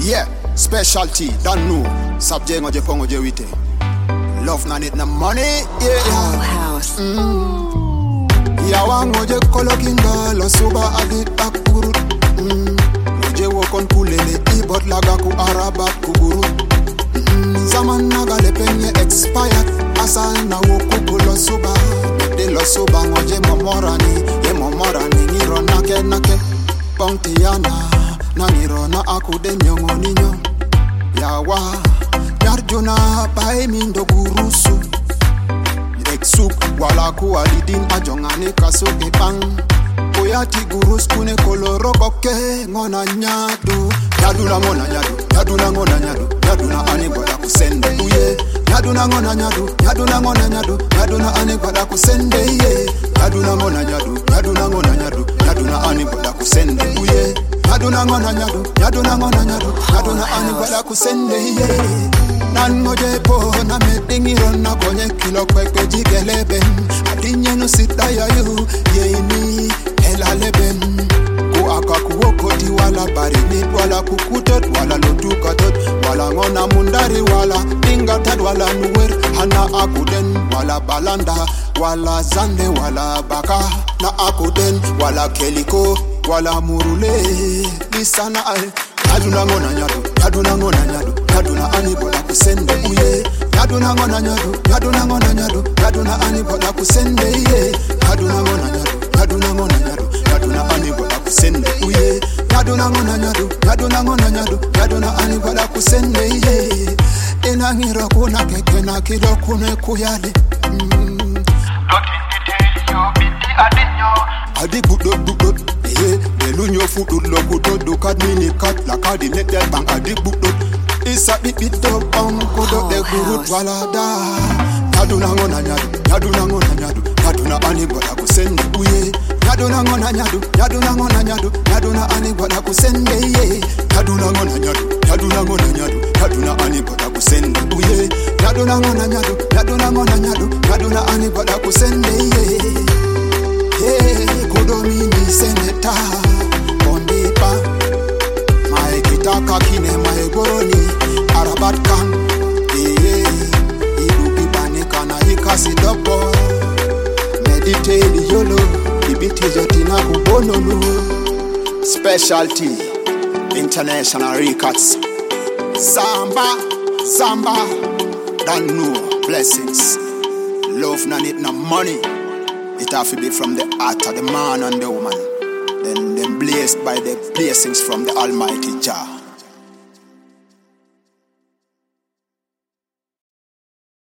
Yeah, specialty, don't know. Subject ngoje pongoje wite. Love na need na money, yeah. House. Yawa ngoje kolokinga lo suba adi takuru. Ngoje wokon kulele ibot laga ku arabat kuburu. Zaman nagale penye expired. Asal na woku lo suba. De lo suba ngoje momorani. Ye momorani niro nake. Pongtiana. Na niro na akude nyongo ninyo. Yawa Yarjuna bae mindo gurusu Eksuk wala kualidin ajongane kaso epang Oyati gurus kune koloro koke ngona nyadu Nyaduna ngona nyadu, nyaduna ngona nyadu Nyaduna ane gwada kusende uye Nyaduna ngona nyadu, nyaduna ngona nyadu Nyaduna ane gwada kusende ye Nyaduna ngona nyadu, nyaduna ngona nyadu Nyaduna ane gwada kusende uye Nyaduna ngona nyadu, nyaduna ngona nyadu Nyaduna ane gwada kusende ye Nan ngoje po na medingiro na konye kilo kwekwe jigeleben Adinye no sita ya yu yeini elaleben Ku aka kuwokoti wala barinit wala kukutot wala lotukatot Wala ngona mundari wala ingatad wala nuwer Hana akuden wala balanda wala zande wala baka Na akuden wala keliko wala murule Lisana ay Nyaduna ngona nyadu, nyaduna ngona nyadu Nyaduna ani boda kusende uye Nyaduna ngona nyadu, nyaduna ngona nyadu Nyaduna ani boda kusende ye Nyaduna ngona nyadu, nyaduna ngona nyadu Nyaduna ani boda kusende uye Nyaduna ngona nyadu, nyaduna ngona nyadu Nyaduna ani boda kusende ye Inangiro kuna keke na kilo kune kuyale Adi budot Delunyo fudut lo kudot Dukat mini kat lakadi netel bang adi budot Isa bit do bang kudot de gurut walada Nyaduna ngona nyadu, nyaduna ngona nyadu Nyaduna ani boda kusende uye Nyaduna ngona nyadu, nyaduna ngona nyadu Nyaduna ani boda kusende ye Nyaduna ngona nyadu, nyaduna ngona nyadu Nyaduna ani boda kusende uye Nyaduna ngona nyadu, nyaduna ngona nyadu Nyaduna ani boda kusende ye Hey, Kodomini Seneta Ondipa Mae kitaka kine mae goroni Arabat kan Idupi panika na hikasi dopo Meditaili yolo Ibiti jotina kubonolu Specialty International Records Zamba Don't know blessings Love na need na money It have to be from the heart of the man and the woman. Then blessed by the blessings from the Almighty Jah.